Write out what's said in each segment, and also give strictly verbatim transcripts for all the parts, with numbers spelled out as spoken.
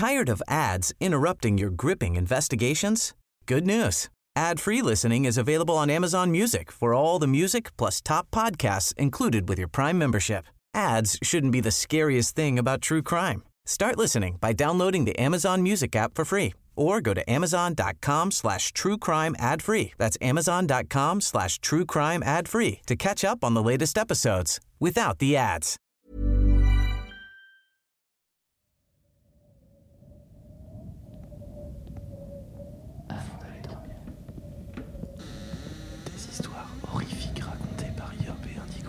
Tired of ads interrupting your gripping investigations? Good news. Ad-free listening is available on Amazon Music for all the music plus top podcasts included with your Prime membership. Ads shouldn't be the scariest thing about true crime. Start listening by downloading the Amazon Music app for free or go to amazon.com slash true crime ad free. That's amazon.com slash true crime ad free to catch up on the latest episodes without the ads. Avant d'aller dormir, des histoires horrifiques racontées par I R P Indigo.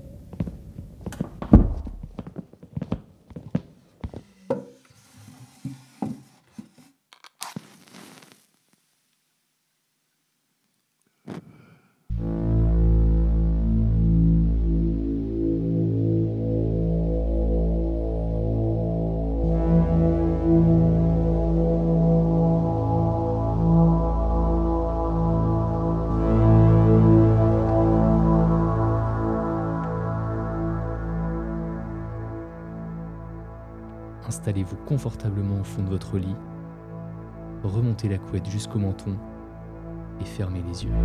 Installez-vous confortablement au fond de votre lit, remontez la couette jusqu'au menton et fermez les yeux.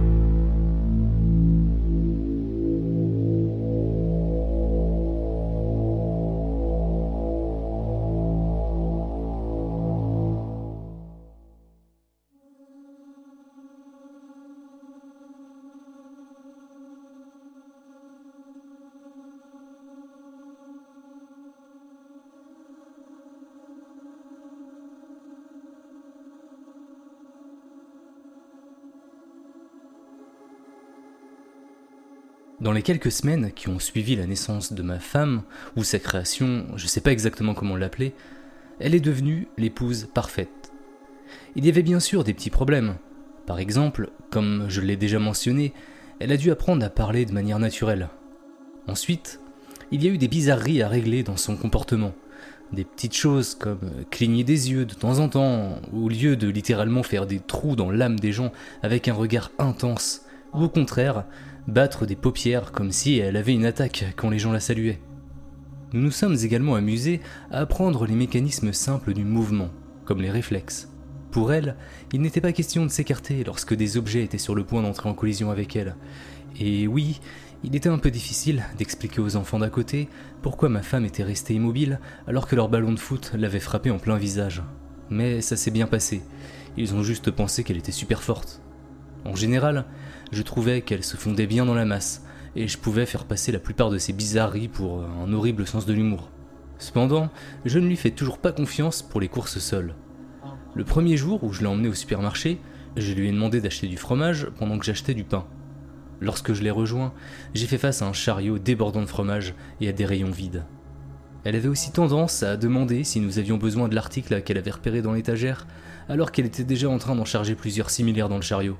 Dans les quelques semaines qui ont suivi la naissance de ma femme, ou sa création, je sais pas exactement comment l'appeler, elle est devenue l'épouse parfaite. Il y avait bien sûr des petits problèmes. Par exemple, comme je l'ai déjà mentionné, elle a dû apprendre à parler de manière naturelle. Ensuite, il y a eu des bizarreries à régler dans son comportement. Des petites choses comme cligner des yeux de temps en temps, au lieu de littéralement faire des trous dans l'âme des gens avec un regard intense, ou au contraire, battre des paupières comme si elle avait une attaque quand les gens la saluaient. Nous nous sommes également amusés à apprendre les mécanismes simples du mouvement, comme les réflexes. Pour elle, il n'était pas question de s'écarter lorsque des objets étaient sur le point d'entrer en collision avec elle. Et oui, il était un peu difficile d'expliquer aux enfants d'à côté pourquoi ma femme était restée immobile alors que leur ballon de foot l'avait frappée en plein visage. Mais ça s'est bien passé, ils ont juste pensé qu'elle était super forte. En général, je trouvais qu'elle se fondait bien dans la masse, et je pouvais faire passer la plupart de ses bizarreries pour un horrible sens de l'humour. Cependant, je ne lui fais toujours pas confiance pour les courses seules. Le premier jour où je l'ai emmenée au supermarché, je lui ai demandé d'acheter du fromage pendant que j'achetais du pain. Lorsque je l'ai rejoint, j'ai fait face à un chariot débordant de fromage et à des rayons vides. Elle avait aussi tendance à demander si nous avions besoin de l'article qu'elle avait repéré dans l'étagère, alors qu'elle était déjà en train d'en charger plusieurs similaires dans le chariot.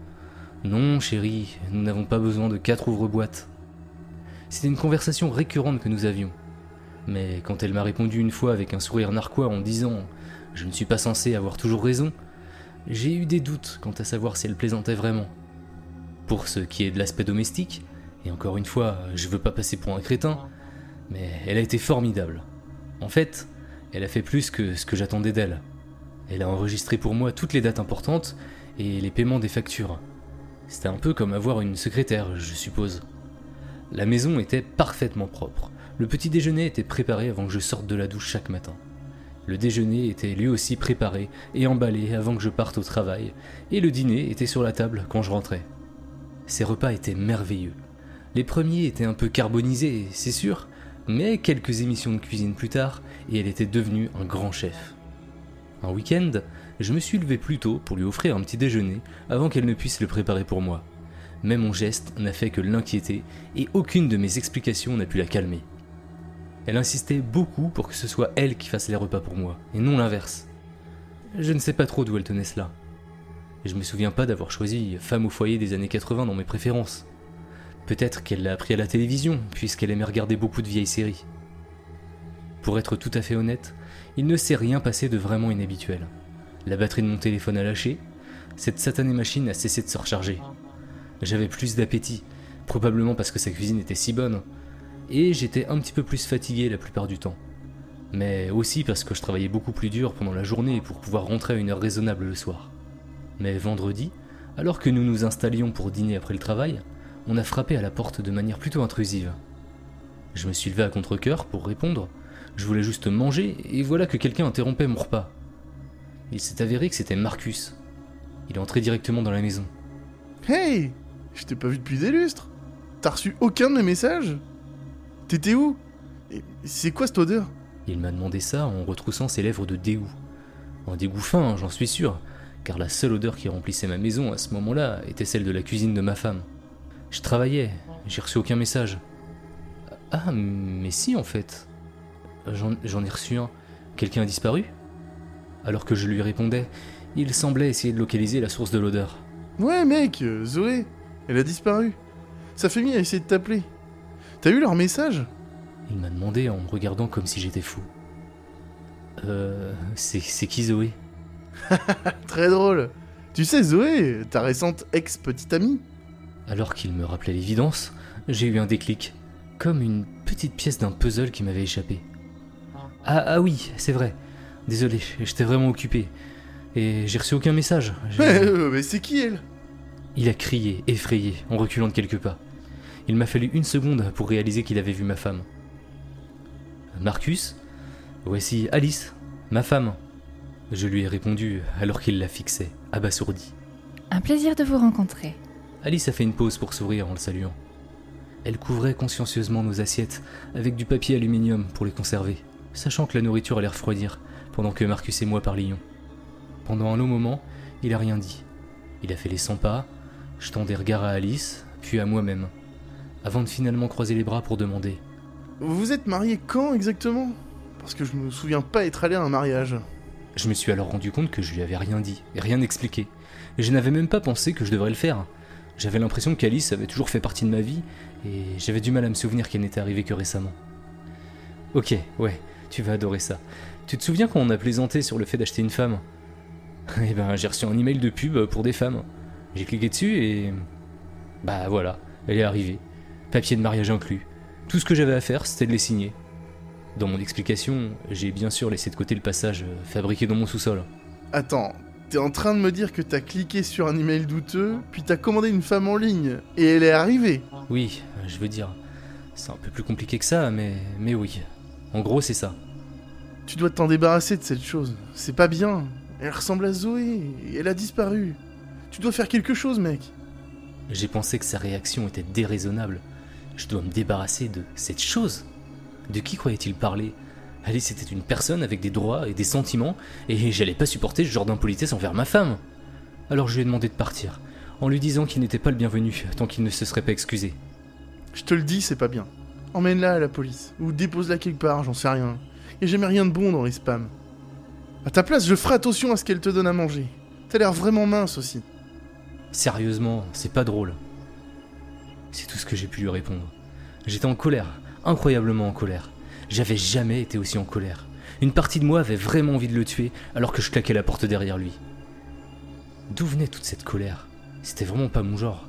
Non, chérie, nous n'avons pas besoin de quatre ouvre-boîtes. C'était une conversation récurrente que nous avions. Mais quand elle m'a répondu une fois avec un sourire narquois en disant « Je ne suis pas censé avoir toujours raison », j'ai eu des doutes quant à savoir si elle plaisantait vraiment. Pour ce qui est de l'aspect domestique, et encore une fois, je veux pas passer pour un crétin, mais elle a été formidable. En fait, elle a fait plus que ce que j'attendais d'elle. Elle a enregistré pour moi toutes les dates importantes et les paiements des factures. C'était un peu comme avoir une secrétaire, je suppose. La maison était parfaitement propre. Le petit déjeuner était préparé avant que je sorte de la douche chaque matin. Le déjeuner était lui aussi préparé et emballé avant que je parte au travail, et le dîner était sur la table quand je rentrais. Ces repas étaient merveilleux. Les premiers étaient un peu carbonisés, c'est sûr, mais quelques émissions de cuisine plus tard, et elle était devenue un grand chef. Un week-end, je me suis levé plus tôt pour lui offrir un petit déjeuner avant qu'elle ne puisse le préparer pour moi. Mais mon geste n'a fait que l'inquiéter et aucune de mes explications n'a pu la calmer. Elle insistait beaucoup pour que ce soit elle qui fasse les repas pour moi, et non l'inverse. Je ne sais pas trop d'où elle tenait cela. Et je me souviens pas d'avoir choisi femme au foyer des années quatre-vingts dans mes préférences. Peut-être qu'elle l'a appris à la télévision, puisqu'elle aimait regarder beaucoup de vieilles séries. Pour être tout à fait honnête, il ne s'est rien passé de vraiment inhabituel. La batterie de mon téléphone a lâché, cette satanée machine a cessé de se recharger. J'avais plus d'appétit, probablement parce que sa cuisine était si bonne, et j'étais un petit peu plus fatigué la plupart du temps. mais aussi parce que je travaillais beaucoup plus dur pendant la journée pour pouvoir rentrer à une heure raisonnable le soir. Mais vendredi, alors que nous nous installions pour dîner après le travail, on a frappé à la porte de manière plutôt intrusive. Je me suis levé à contre-cœur pour répondre, je voulais juste manger et voilà que quelqu'un interrompait mon repas. Il s'est avéré que c'était Marcus. Il est entré directement dans la maison. Hey! Je t'ai pas vu depuis des lustres. T'as reçu aucun de mes messages? T'étais où? Et c'est quoi cette odeur? Il m'a demandé ça en retroussant ses lèvres de dégoût. Un dégoût fin, j'en suis sûr, car la seule odeur qui remplissait ma maison à ce moment-là était celle de la cuisine de ma femme. Je travaillais, j'ai reçu aucun message. Ah, mais si en fait. J'en, j'en ai reçu un. Quelqu'un a disparu? Alors que je lui répondais, il semblait essayer de localiser la source de l'odeur. Ouais mec, euh, Zoé, elle a disparu. Sa famille a essayé de t'appeler. T'as eu leur message? Il m'a demandé en me regardant comme si j'étais fou. Euh... C'est, c'est qui Zoé? Très drôle. Tu sais Zoé, ta récente ex-petite amie? Alors qu'il me rappelait l'évidence, j'ai eu un déclic. Comme une petite pièce d'un puzzle qui m'avait échappé. Ah, ah oui, c'est vrai. Désolé, j'étais vraiment occupé. Et j'ai reçu aucun message. J'ai... Mais, euh, mais c'est qui elle? Il a crié, effrayé, en reculant de quelques pas. Il m'a fallu une seconde pour réaliser qu'il avait vu ma femme. Marcus? Voici Alice, ma femme. Je lui ai répondu alors qu'il la fixait, abasourdi. Un plaisir de vous rencontrer. Alice a fait une pause pour sourire en le saluant. Elle couvrait consciencieusement nos assiettes avec du papier aluminium pour les conserver, sachant que la nourriture allait refroidir pendant que Marcus et moi parlions. Pendant un long moment, il a rien dit. Il a fait les cent pas, jetant des regards à Alice, puis à moi-même, avant de finalement croiser les bras pour demander « Vous vous êtes mariés quand exactement? Parce que je me souviens pas être allé à un mariage. » Je me suis alors rendu compte que je lui avais rien dit, et rien expliqué. Et je n'avais même pas pensé que je devrais le faire. J'avais l'impression qu'Alice avait toujours fait partie de ma vie, et j'avais du mal à me souvenir qu'elle n'était arrivée que récemment. Ok, ouais, tu vas adorer ça. Tu te souviens quand on a plaisanté sur le fait d'acheter une femme? Eh ben, j'ai reçu un email de pub pour des femmes. J'ai cliqué dessus et... Bah voilà, elle est arrivée. Papier de mariage inclus. Tout ce que j'avais à faire, c'était de les signer. Dans mon explication, j'ai bien sûr laissé de côté le passage euh, fabriqué dans mon sous-sol. Attends, t'es en train de me dire que t'as cliqué sur un email douteux, puis t'as commandé une femme en ligne, et elle est arrivée? Oui, je veux dire, c'est un peu plus compliqué que ça, mais, mais oui. En gros, c'est ça. Tu dois t'en débarrasser de cette chose. C'est pas bien. Elle ressemble à Zoé, et elle a disparu. Tu dois faire quelque chose, mec. J'ai pensé que sa réaction était déraisonnable. Je dois me débarrasser de cette chose. De qui croyait-il parler? Alice était une personne avec des droits et des sentiments, et j'allais pas supporter ce genre d'impolitesse envers ma femme. Alors je lui ai demandé de partir, en lui disant qu'il n'était pas le bienvenu tant qu'il ne se serait pas excusé. Je te le dis, c'est pas bien. Emmène-la à la police, ou dépose-la quelque part, j'en sais rien. Y'a jamais rien de bon dans les spams. À ta place, je ferai attention à ce qu'elle te donne à manger. T'as l'air vraiment mince aussi. Sérieusement, c'est pas drôle. C'est tout ce que j'ai pu lui répondre. J'étais en colère, incroyablement en colère. J'avais jamais été aussi en colère. Une partie de moi avait vraiment envie de le tuer alors que je claquais la porte derrière lui. D'où venait toute cette colère? C'était vraiment pas mon genre.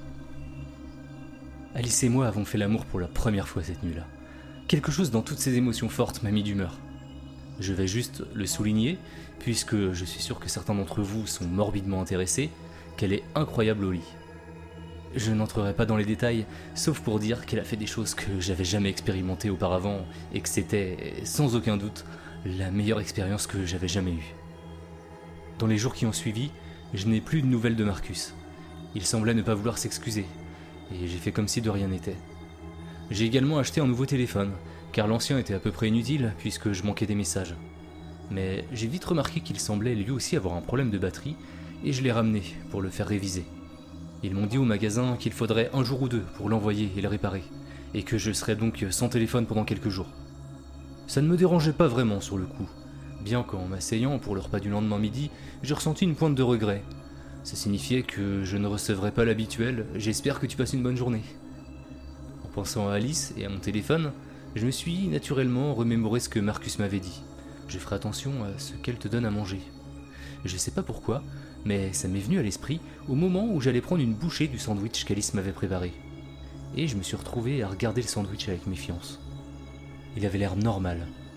Alice et moi avons fait l'amour pour la première fois cette nuit-là. Quelque chose dans toutes ces émotions fortes m'a mis d'humeur. Je vais juste le souligner, puisque je suis sûr que certains d'entre vous sont morbidement intéressés, qu'elle est incroyable au lit. Je n'entrerai pas dans les détails, sauf pour dire qu'elle a fait des choses que j'avais jamais expérimentées auparavant, et que c'était, sans aucun doute, la meilleure expérience que j'avais jamais eue. Dans les jours qui ont suivi, je n'ai plus de nouvelles de Marcus. Il semblait ne pas vouloir s'excuser, et j'ai fait comme si de rien n'était. J'ai également acheté un nouveau téléphone, car l'ancien était à peu près inutile puisque je manquais des messages. Mais j'ai vite remarqué qu'il semblait lui aussi avoir un problème de batterie, et je l'ai ramené pour le faire réviser. Ils m'ont dit au magasin qu'il faudrait un jour ou deux pour l'envoyer et le réparer, et que je serais donc sans téléphone pendant quelques jours. Ça ne me dérangeait pas vraiment sur le coup, bien qu'en m'asseyant pour le repas du lendemain midi, j'ai ressenti une pointe de regret. Ça signifiait que je ne recevrais pas l'habituel « J'espère que tu passes une bonne journée ». En pensant à Alice et à mon téléphone, je me suis naturellement remémoré ce que Marcus m'avait dit. Je ferai attention à ce qu'elle te donne à manger. Je sais pas pourquoi, mais ça m'est venu à l'esprit au moment où j'allais prendre une bouchée du sandwich qu'Alice m'avait préparé. Et je me suis retrouvé à regarder le sandwich avec méfiance. Il avait l'air normal,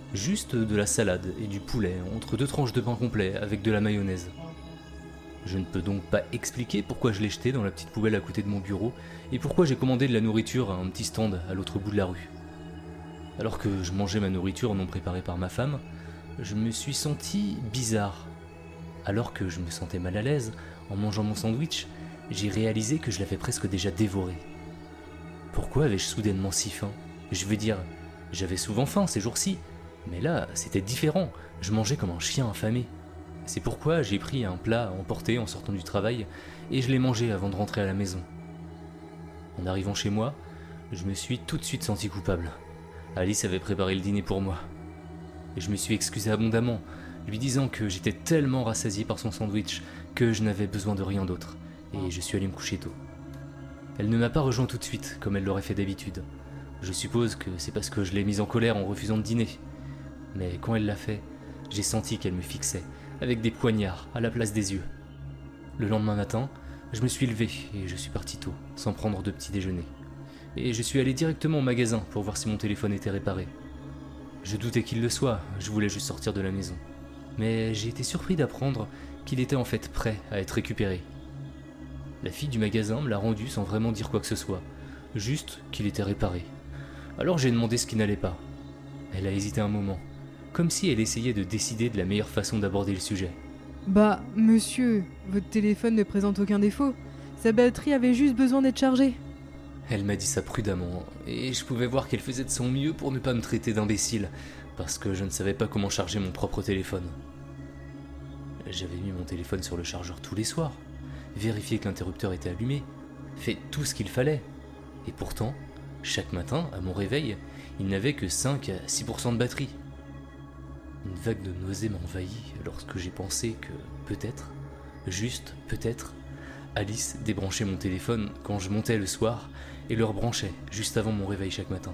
Juste de la salade et du poulet entre deux tranches de pain complet avec de la mayonnaise. Je ne peux donc pas expliquer pourquoi je l'ai jeté dans la petite poubelle à côté de mon bureau et pourquoi j'ai commandé de la nourriture à un petit stand à l'autre bout de la rue. Alors que je mangeais ma nourriture non préparée par ma femme, je me suis senti bizarre. Alors que je me sentais mal à l'aise en mangeant mon sandwich, j'ai réalisé que je l'avais presque déjà dévoré. Pourquoi avais-je soudainement si faim ? Je veux dire, j'avais souvent faim ces jours-ci, mais là, c'était différent, je mangeais comme un chien affamé. C'est pourquoi j'ai pris un plat à emporter en sortant du travail et je l'ai mangé avant de rentrer à la maison. En arrivant chez moi, je me suis tout de suite senti coupable. Alice avait préparé le dîner pour moi. Et je me suis excusé abondamment, lui disant que j'étais tellement rassasié par son sandwich que je n'avais besoin de rien d'autre, et je suis allé me coucher tôt. Elle ne m'a pas rejoint tout de suite, comme elle l'aurait fait d'habitude. Je suppose que c'est parce que je l'ai mise en colère en refusant de dîner. Mais quand elle l'a fait, j'ai senti qu'elle me fixait, avec des poignards à la place des yeux. Le lendemain matin, je me suis levé et je suis parti tôt, sans prendre de petit déjeuner. Et je suis allé directement au magasin pour voir si mon téléphone était réparé. Je doutais qu'il le soit, je voulais juste sortir de la maison. Mais j'ai été surpris d'apprendre qu'il était en fait prêt à être récupéré. La fille du magasin me l'a rendu sans vraiment dire quoi que ce soit, juste qu'il était réparé. Alors j'ai demandé ce qui n'allait pas. Elle a hésité un moment, comme si elle essayait de décider de la meilleure façon d'aborder le sujet. Bah, monsieur, votre téléphone ne présente aucun défaut. Sa batterie avait juste besoin d'être chargée. Elle m'a dit ça prudemment, et je pouvais voir qu'elle faisait de son mieux pour ne pas me traiter d'imbécile, parce que je ne savais pas comment charger mon propre téléphone. J'avais mis mon téléphone sur le chargeur tous les soirs, vérifié que l'interrupteur était allumé, fait tout ce qu'il fallait. Et pourtant, chaque matin, à mon réveil, il n'avait que cinq à six pour cent de batterie. Une vague de nausée m'a envahi lorsque j'ai pensé que, peut-être, juste peut-être, Alice débranchait mon téléphone quand je montais le soir et le rebranchait juste avant mon réveil chaque matin.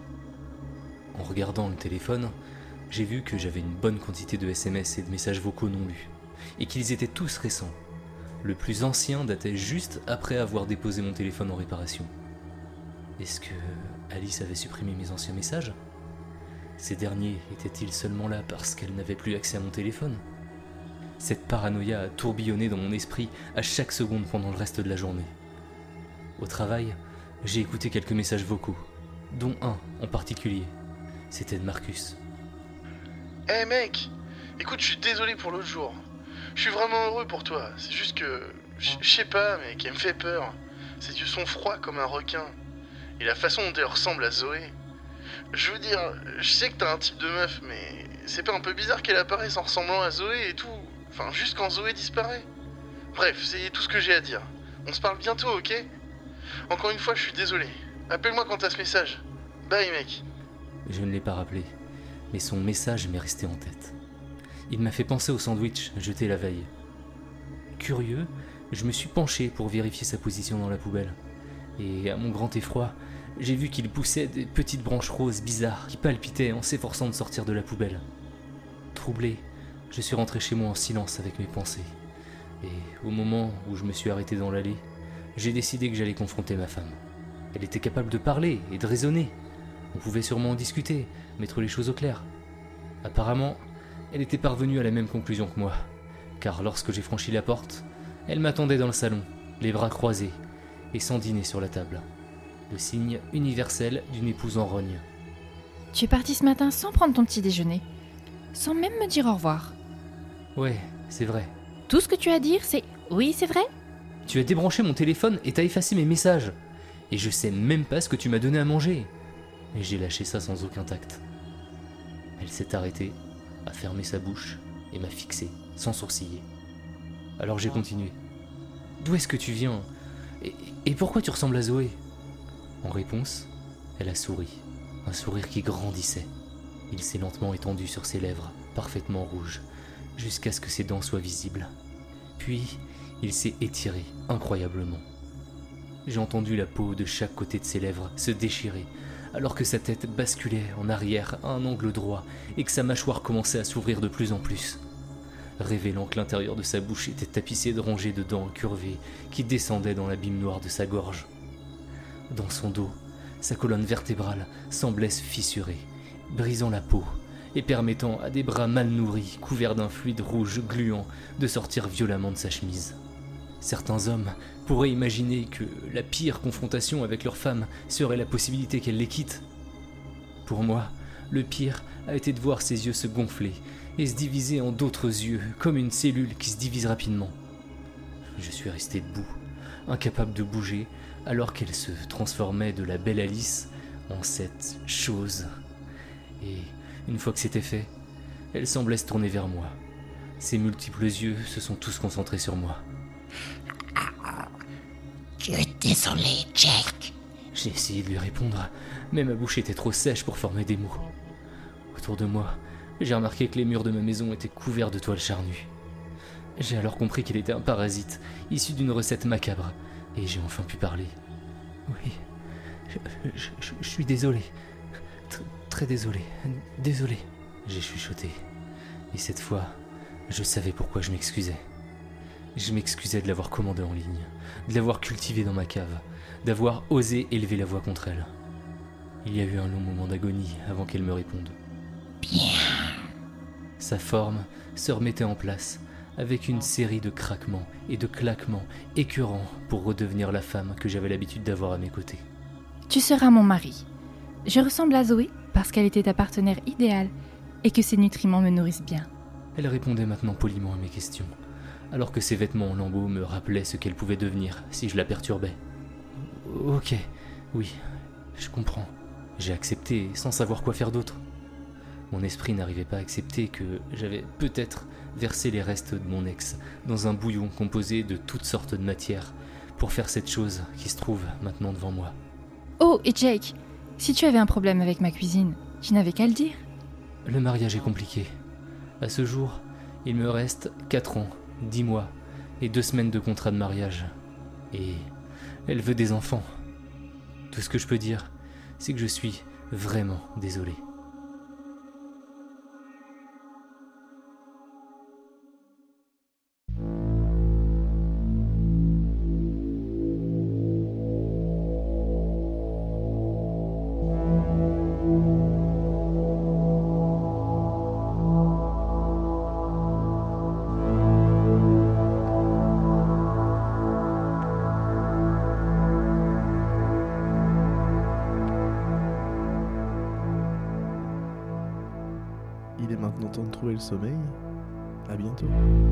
En regardant le téléphone, j'ai vu que j'avais une bonne quantité de S M S et de messages vocaux non lus, et qu'ils étaient tous récents. Le plus ancien datait juste après avoir déposé mon téléphone en réparation. Est-ce que Alice avait supprimé mes anciens messages ? Ces derniers étaient-ils seulement là parce qu'elle n'avait plus accès à mon téléphone ? Cette paranoïa a tourbillonné dans mon esprit à chaque seconde pendant le reste de la journée. Au travail, j'ai écouté quelques messages vocaux, dont un en particulier. C'était de Marcus. Eh hey mec, écoute, je suis désolé pour l'autre jour. Je suis vraiment heureux pour toi. C'est juste que, je sais pas, mec, elle me fait peur. Ses yeux sont froids comme un requin. Et la façon dont elle ressemble à Zoé. Je veux dire, je sais que t'as un type de meuf, mais c'est pas un peu bizarre qu'elle apparaisse en ressemblant à Zoé et tout. Enfin, juste quand Zoé disparaît. Bref, c'est tout ce que j'ai à dire. On se parle bientôt, ok ? Encore une fois, je suis désolé. Appelle-moi quand t'as ce message. Bye, mec. Je ne l'ai pas rappelé, mais son message m'est resté en tête. Il m'a fait penser au sandwich jeté la veille. Curieux, je me suis penché pour vérifier sa position dans la poubelle. Et à mon grand effroi, j'ai vu qu'il poussait des petites branches roses bizarres qui palpitaient en s'efforçant de sortir de la poubelle. Troublé, je suis rentré chez moi en silence avec mes pensées. Et au moment où je me suis arrêté dans l'allée, j'ai décidé que j'allais confronter ma femme. Elle était capable de parler et de raisonner. On pouvait sûrement en discuter, mettre les choses au clair. Apparemment, elle était parvenue à la même conclusion que moi, car lorsque j'ai franchi la porte, elle m'attendait dans le salon, les bras croisés, et sans dîner sur la table. Le signe universel d'une épouse en rogne. Tu es parti ce matin sans prendre ton petit déjeuner, sans même me dire au revoir. Ouais, c'est vrai. Tout ce que tu as à dire, c'est « oui, c'est vrai ». Tu as débranché mon téléphone et t'as effacé mes messages. Et je sais même pas ce que tu m'as donné à manger. Et j'ai lâché ça sans aucun tact. Elle s'est arrêtée, a fermé sa bouche et m'a fixé, sans sourciller. Alors j'ai continué. D'où est-ce que tu viens ? et, et pourquoi tu ressembles à Zoé ? En réponse, elle a souri, un sourire qui grandissait. Il s'est lentement étendu sur ses lèvres, parfaitement rouges, jusqu'à ce que ses dents soient visibles. Puis, il s'est étiré incroyablement. J'ai entendu la peau de chaque côté de ses lèvres se déchirer, alors que sa tête basculait en arrière à un angle droit et que sa mâchoire commençait à s'ouvrir de plus en plus, révélant que l'intérieur de sa bouche était tapissé de rangées de dents incurvées qui descendaient dans l'abîme noir de sa gorge. Dans son dos, sa colonne vertébrale semblait se fissurer, brisant la peau et permettant à des bras mal nourris, couverts d'un fluide rouge gluant, de sortir violemment de sa chemise. Certains hommes pourraient imaginer que la pire confrontation avec leur femme serait la possibilité qu'elle les quitte. Pour moi, le pire a été de voir ses yeux se gonfler et se diviser en d'autres yeux, comme une cellule qui se divise rapidement. Je suis resté debout, incapable de bouger, alors qu'elle se transformait de la belle Alice en cette chose. Et une fois que c'était fait, elle semblait se tourner vers moi. Ses multiples yeux se sont tous concentrés sur moi. Je suis désolé, Jack. J'ai essayé de lui répondre, mais ma bouche était trop sèche pour former des mots. Autour de moi, j'ai remarqué que les murs de ma maison étaient couverts de toiles charnues. J'ai alors compris qu'il était un parasite, issu d'une recette macabre, et j'ai enfin pu parler. Oui, je, je, je, je suis désolé. Tr- très désolé. Désolé. J'ai chuchoté. Et cette fois, je savais pourquoi je m'excusais. Je m'excusais de l'avoir commandé en ligne, de l'avoir cultivé dans ma cave, d'avoir osé élever la voix contre elle. Il y a eu un long moment d'agonie avant qu'elle me réponde. Bien. Sa forme se remettait en place, avec une série de craquements et de claquements écœurants pour redevenir la femme que j'avais l'habitude d'avoir à mes côtés. Tu seras mon mari. Je ressemble à Zoé parce qu'elle était ta partenaire idéale et que ses nutriments me nourrissent bien. Elle répondait maintenant poliment à mes questions, alors que ses vêtements en lambeaux me rappelaient ce qu'elle pouvait devenir si je la perturbais. Ok, oui, je comprends. J'ai accepté sans savoir quoi faire d'autre. Mon esprit n'arrivait pas à accepter que j'avais peut-être versé les restes de mon ex dans un bouillon composé de toutes sortes de matières pour faire cette chose qui se trouve maintenant devant moi. Oh, et Jake, si tu avais un problème avec ma cuisine, tu n'avais qu'à le dire. Le mariage est compliqué. À ce jour, il me reste quatre ans, dix mois et deux semaines de contrat de mariage. Et elle veut des enfants. Tout ce que je peux dire, c'est que je suis vraiment désolé. Il est maintenant temps de trouver le sommeil. À bientôt.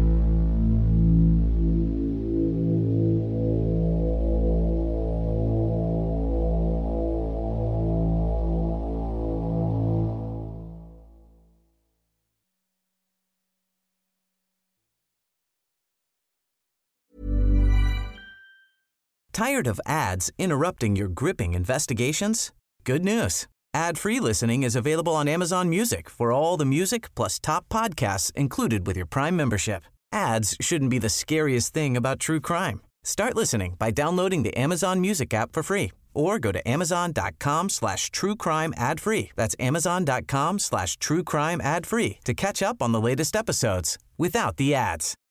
Tired of ads interrupting your gripping investigations? Good news. Ad-free listening is available on Amazon Music for all the music plus top podcasts included with your Prime membership. Ads shouldn't be the scariest thing about true crime. Start listening by downloading the Amazon Music app for free or go to amazon.com slash true crime ad free. That's amazon.com slash true crime ad free to catch up on the latest episodes without the ads.